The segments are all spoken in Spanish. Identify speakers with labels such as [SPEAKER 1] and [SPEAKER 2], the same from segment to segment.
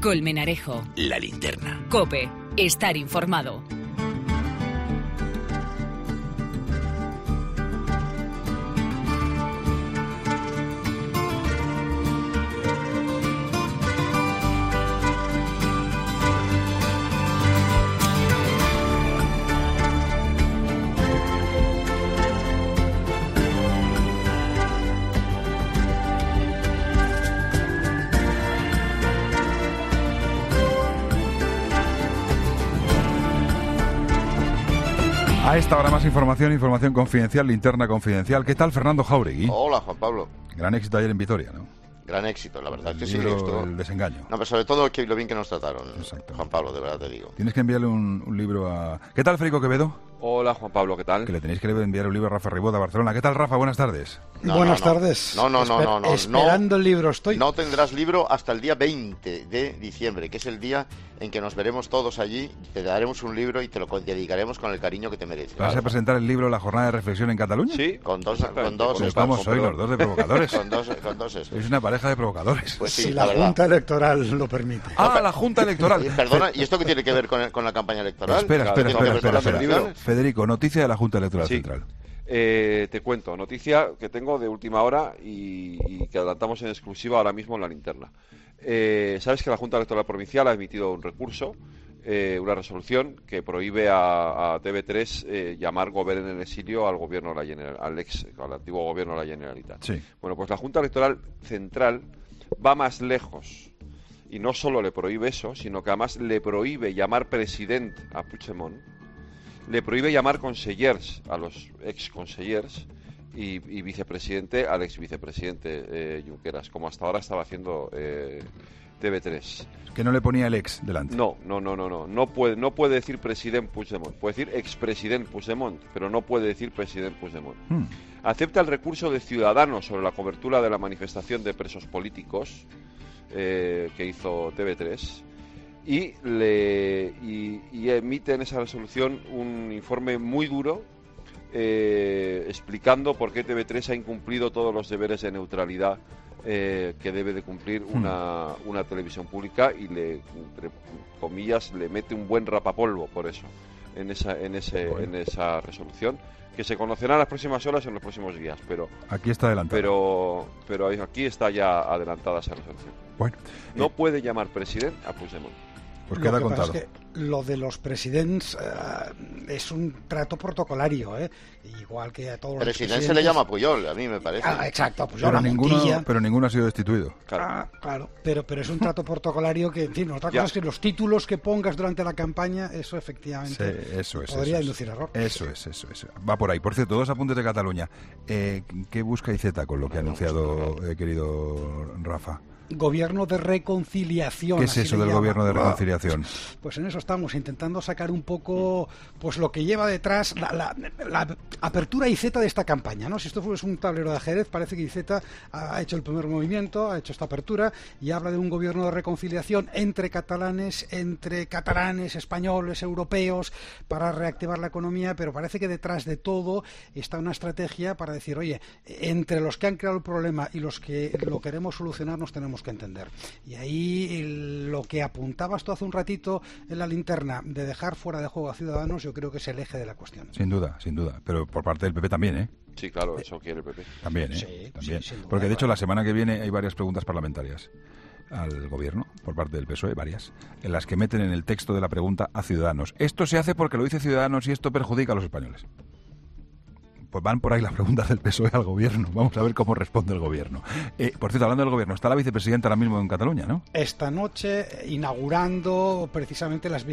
[SPEAKER 1] Colmenarejo.
[SPEAKER 2] La Linterna.
[SPEAKER 1] COPE. Estar informado.
[SPEAKER 3] A esta hora más información confidencial, linterna confidencial. ¿Qué tal, Fernando Jáuregui?
[SPEAKER 4] Hola, Juan Pablo.
[SPEAKER 3] Gran éxito ayer en Vitoria, ¿no?
[SPEAKER 4] Gran éxito, la verdad que sí.
[SPEAKER 3] El desengaño.
[SPEAKER 4] No, pero sobre todo lo bien que nos trataron,
[SPEAKER 3] Exacto.
[SPEAKER 4] Juan Pablo, de verdad te digo.
[SPEAKER 3] Tienes que enviarle un libro a... ¿Qué tal, Federico Quevedo?
[SPEAKER 5] Hola, Juan Pablo, ¿qué tal?
[SPEAKER 3] Que le tenéis que enviar un libro a Rafa Ribot a Barcelona. ¿Qué tal, Rafa? Buenas tardes.
[SPEAKER 6] Buenas tardes.
[SPEAKER 4] No.
[SPEAKER 6] Esperando el libro estoy.
[SPEAKER 4] No tendrás libro hasta el día 20 de diciembre, que es el día en que nos veremos todos allí. Te daremos un libro y te lo dedicaremos con el cariño que te mereces.
[SPEAKER 3] ¿Vas a presentar el libro La Jornada de Reflexión en Cataluña?
[SPEAKER 5] Sí.
[SPEAKER 4] Con dos
[SPEAKER 3] estamos hoy los dos de provocadores.
[SPEAKER 4] con dos
[SPEAKER 3] Sois una pareja de provocadores.
[SPEAKER 4] Pues sí,
[SPEAKER 6] si la Junta Electoral lo permite.
[SPEAKER 3] La Junta Electoral.
[SPEAKER 4] Perdona, ¿y esto qué tiene que ver con la campaña electoral?
[SPEAKER 3] Espera. Federico, noticia de la Junta Electoral
[SPEAKER 5] Sí.
[SPEAKER 3] Central.
[SPEAKER 5] Te cuento, noticia que tengo de última hora y que adelantamos en exclusiva ahora mismo en la linterna. Sabes que la Junta Electoral Provincial ha emitido un recurso, una resolución que prohíbe a TV3 llamar gobierno en exilio al gobierno de la al antiguo gobierno de la Generalitat.
[SPEAKER 3] Sí.
[SPEAKER 5] Bueno, pues la Junta Electoral Central va más lejos y no solo le prohíbe eso, sino que además le prohíbe llamar presidente a Puigdemont, le prohíbe llamar consellers a los ex-consellers y vicepresidente al ex-vicepresidente Junqueras, como hasta ahora estaba haciendo TV3.
[SPEAKER 3] Que no le ponía el ex delante.
[SPEAKER 5] No puede decir presidente Puigdemont, puede decir expresidente Puigdemont, pero no puede decir presidente Puigdemont. Acepta el recurso de Ciudadanos sobre la cobertura de la manifestación de presos políticos que hizo TV3 y emite en esa resolución un informe muy duro explicando por qué TV3 ha incumplido todos los deberes de neutralidad que debe de cumplir una televisión pública y entre comillas, le mete un buen rapapolvo por eso en esa resolución, que se conocerá en las próximas horas, en los próximos días, pero
[SPEAKER 3] aquí está adelantada.
[SPEAKER 5] Pero aquí está ya adelantada esa resolución.
[SPEAKER 3] Bueno,
[SPEAKER 5] no puede llamar presidente a Puigdemont.
[SPEAKER 3] Pues queda contado.
[SPEAKER 6] Es que lo de los presidentes es un trato protocolario, igual que a todos los presidentes.
[SPEAKER 4] Se le llama Puyol, a mí me parece.
[SPEAKER 6] Exacto, Puyol,
[SPEAKER 3] pero ninguno ha sido destituido.
[SPEAKER 6] Claro, pero es un trato protocolario que, en fin, otra cosa es que los títulos que pongas durante la campaña, eso efectivamente podría inducir error.
[SPEAKER 3] Eso es. Va por ahí. Por cierto, 2 apuntes de Cataluña. ¿Qué busca IZ con lo que ha anunciado, querido Rafa?
[SPEAKER 6] Gobierno de reconciliación.
[SPEAKER 3] ¿Qué es eso del gobierno de reconciliación?
[SPEAKER 6] Pues en eso estamos, intentando sacar un poco pues lo que lleva detrás la apertura IZ de esta campaña, ¿no? Si esto fuese un tablero de ajedrez, parece que IZ ha hecho el primer movimiento, ha hecho esta apertura y habla de un gobierno de reconciliación entre catalanes, españoles, europeos, para reactivar la economía, pero parece que detrás de todo está una estrategia para decir, oye, entre los que han creado el problema y los que lo queremos solucionar nos tenemos que entender. Y ahí lo que apuntabas tú hace un ratito en la linterna de dejar fuera de juego a Ciudadanos, yo creo que es el eje de la cuestión.
[SPEAKER 3] Sin duda, pero por parte del PP también, ¿eh?
[SPEAKER 5] Sí, claro, eso quiere el PP.
[SPEAKER 3] También, ¿eh?
[SPEAKER 6] Sí,
[SPEAKER 3] también.
[SPEAKER 6] Sí, duda,
[SPEAKER 3] porque de hecho la semana que viene hay varias preguntas parlamentarias al gobierno por parte del PSOE, varias, en las que meten en el texto de la pregunta a Ciudadanos. Esto se hace porque lo dice Ciudadanos y esto perjudica a los españoles. Pues van por ahí las preguntas del PSOE al gobierno. Vamos a ver cómo responde el gobierno. Por cierto, hablando del gobierno, está la vicepresidenta ahora mismo en Cataluña, ¿no?
[SPEAKER 6] Esta noche inaugurando precisamente las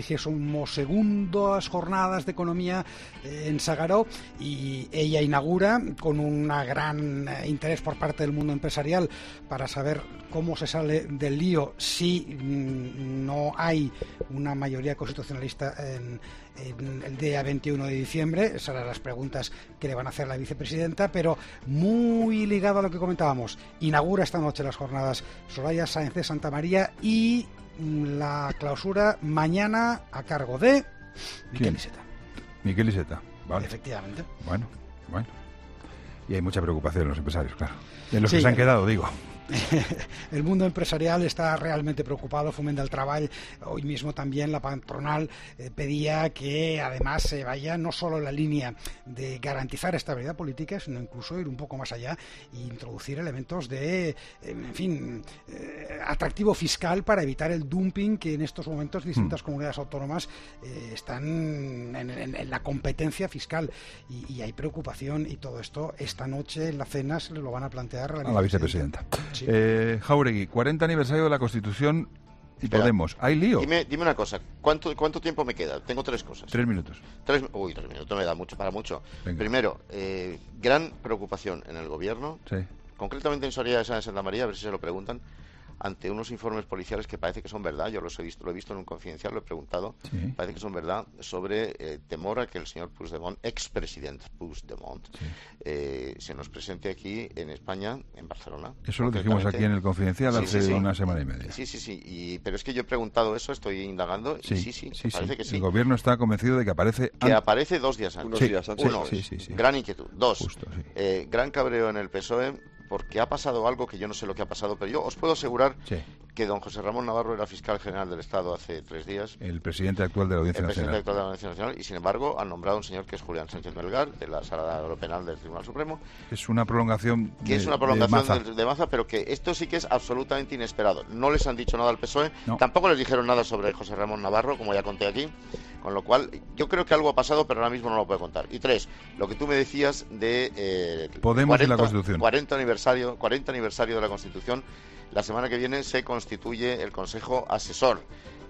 [SPEAKER 6] 22ª jornadas de economía en Sagaró, y ella inaugura con un gran interés por parte del mundo empresarial para saber cómo se sale del lío si no hay una mayoría constitucionalista en el día 21 de diciembre. Esas eran las preguntas que le van a hacer la vicepresidenta, pero muy ligado a lo que comentábamos. Inaugura esta noche las jornadas Soraya Sáenz de Santamaría y la clausura mañana a cargo de Miquel Iceta.
[SPEAKER 3] Miquel Iceta, vale.
[SPEAKER 6] Efectivamente.
[SPEAKER 3] Bueno. Y hay mucha preocupación en los empresarios, claro. En los que se han quedado, digo.
[SPEAKER 6] El mundo empresarial está realmente preocupado. Foment del Treball, hoy mismo también la patronal pedía que además se vaya no solo en la línea de garantizar estabilidad política, sino incluso ir un poco más allá e introducir elementos de, en fin, atractivo fiscal para evitar el dumping que en estos momentos distintas comunidades autónomas están en la competencia fiscal. Y hay preocupación, y todo esto esta noche en la cena se lo van a plantear
[SPEAKER 3] a la vicepresidenta.
[SPEAKER 6] Sí.
[SPEAKER 3] Jáuregui, 40 aniversario de la Constitución y
[SPEAKER 4] Espera,
[SPEAKER 3] Podemos. ¿Hay lío?
[SPEAKER 4] Dime una cosa, ¿cuánto tiempo me queda? Tengo 3 cosas.
[SPEAKER 3] 3 minutos.
[SPEAKER 4] 3 minutos me da mucho para mucho.
[SPEAKER 3] Venga.
[SPEAKER 4] Primero, gran preocupación en el gobierno,
[SPEAKER 3] Sí.
[SPEAKER 4] concretamente en Soria de Santa María, a ver si se lo preguntan, ante unos informes policiales que parece que son verdad, yo lo he visto en un confidencial, lo he preguntado,
[SPEAKER 3] Sí.
[SPEAKER 4] parece que son verdad, sobre temor a que el señor Puigdemont, expresidente Puigdemont, se nos presente aquí en España, en Barcelona.
[SPEAKER 3] Eso lo dijimos aquí en el Confidencial
[SPEAKER 4] Sí,
[SPEAKER 3] hace
[SPEAKER 4] sí, sí.
[SPEAKER 3] una semana y media.
[SPEAKER 4] Sí, pero es que yo he preguntado eso, estoy indagando, y sí, parece que sí.
[SPEAKER 3] El gobierno está convencido de que aparece
[SPEAKER 4] Que aparece 2 días antes.
[SPEAKER 5] Unos días antes.
[SPEAKER 4] Uno,
[SPEAKER 3] Sí.
[SPEAKER 4] gran inquietud. 2,
[SPEAKER 3] Justo, sí.
[SPEAKER 4] gran cabreo en el PSOE, porque ha pasado algo que yo no sé lo que ha pasado, pero yo os puedo asegurar
[SPEAKER 3] Sí.
[SPEAKER 4] que don José Ramón Navarro era fiscal general del Estado hace 3 días,
[SPEAKER 3] El presidente actual de la Audiencia
[SPEAKER 4] el presidente
[SPEAKER 3] Nacional.
[SPEAKER 4] actual de la Audiencia Nacional, y sin embargo han nombrado a un señor que es Julián Sánchez Melgar, de la Sala de lo Penal del Tribunal Supremo,
[SPEAKER 3] Es una prolongación
[SPEAKER 4] que es una
[SPEAKER 3] de
[SPEAKER 4] prolongación
[SPEAKER 3] Maza.
[SPEAKER 4] de Maza, pero que esto sí que es absolutamente inesperado. No les han dicho nada al PSOE,
[SPEAKER 3] No.
[SPEAKER 4] tampoco les dijeron nada sobre José Ramón Navarro, como ya conté aquí, con lo cual yo creo que algo ha pasado, pero ahora mismo no lo puedo contar. Y 3, lo que tú me decías de
[SPEAKER 3] Podemos y la Constitución.
[SPEAKER 4] 40 aniversario de la Constitución. La semana que viene se constituye el Consejo Asesor.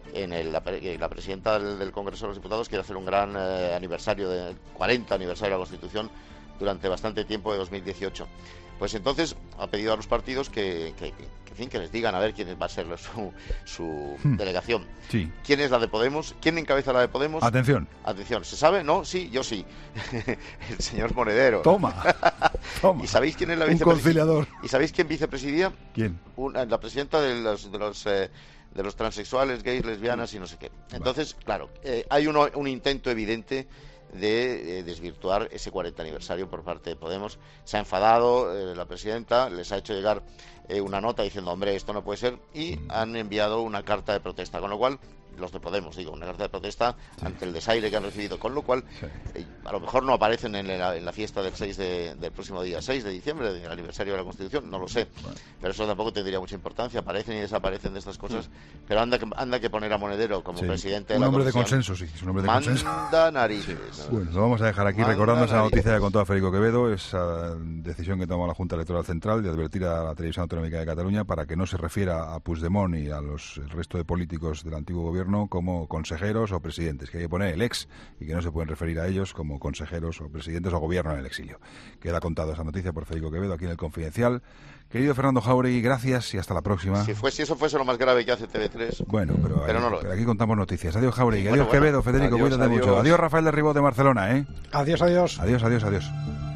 [SPEAKER 4] La presidenta del Congreso de los Diputados quiere hacer un gran aniversario, de 40 aniversario de la Constitución durante bastante tiempo de 2018. Pues entonces ha pedido a los partidos que les digan a ver quién va a ser su delegación.
[SPEAKER 3] Sí.
[SPEAKER 4] ¿Quién es la de Podemos? ¿Quién encabeza la de Podemos?
[SPEAKER 3] Atención.
[SPEAKER 4] Atención, ¿se sabe? ¿No? Sí, yo sí. El señor Monedero.
[SPEAKER 3] Toma.
[SPEAKER 4] ¿Y sabéis quién es la
[SPEAKER 6] Un conciliador.
[SPEAKER 4] ¿Y sabéis quién vicepresidía?
[SPEAKER 3] ¿Quién?
[SPEAKER 4] La presidenta de los transexuales, gays, lesbianas y no sé qué. Entonces, claro, hay un intento evidente de desvirtuar ese 40 aniversario por parte de Podemos. Se ha enfadado la presidenta, les ha hecho llegar una nota diciendo, hombre, esto no puede ser, y han enviado una carta de protesta, con lo cual, los de Podemos, digo, una carta de protesta ante el desaire que han recibido, con lo cual a lo mejor no aparecen en la fiesta del del próximo día 6 de diciembre, del aniversario de la Constitución, no lo sé, pero eso tampoco tendría mucha importancia, aparecen y desaparecen de estas cosas, pero anda que poner a Monedero como presidente de
[SPEAKER 3] un
[SPEAKER 4] la
[SPEAKER 3] hombre de
[SPEAKER 4] Comisión.
[SPEAKER 3] consenso, sí, es un hombre de consenso.
[SPEAKER 4] Manda narices.
[SPEAKER 3] Bueno, lo vamos a dejar aquí
[SPEAKER 4] Manda
[SPEAKER 3] recordando esa
[SPEAKER 4] narices.
[SPEAKER 3] noticia que contó a Federico Quevedo, esa decisión que tomó la Junta Electoral Central de advertir a la Televisión Autonómica de Cataluña para que no se refiera a Puigdemont y a el resto de políticos del antiguo gobierno como consejeros o presidentes, que hay que poner el ex y que no se pueden referir a ellos como consejeros o presidentes o gobierno en el exilio. Queda contado esa noticia por Federico Quevedo aquí en el Confidencial. Querido Fernando Jáuregui, gracias y hasta la próxima.
[SPEAKER 4] Si eso fuese lo más grave que hace TV3.
[SPEAKER 3] Bueno, pero
[SPEAKER 4] no lo
[SPEAKER 3] pero
[SPEAKER 4] es.
[SPEAKER 3] aquí contamos noticias. Adiós, Jáuregui.
[SPEAKER 4] Bueno,
[SPEAKER 3] Adiós, Quevedo. Federico,
[SPEAKER 5] Adiós,
[SPEAKER 3] cuídate mucho.
[SPEAKER 5] adiós.
[SPEAKER 3] Adiós, Rafael de Ribot de Barcelona, ¿eh?
[SPEAKER 6] Adiós.
[SPEAKER 3] Adiós.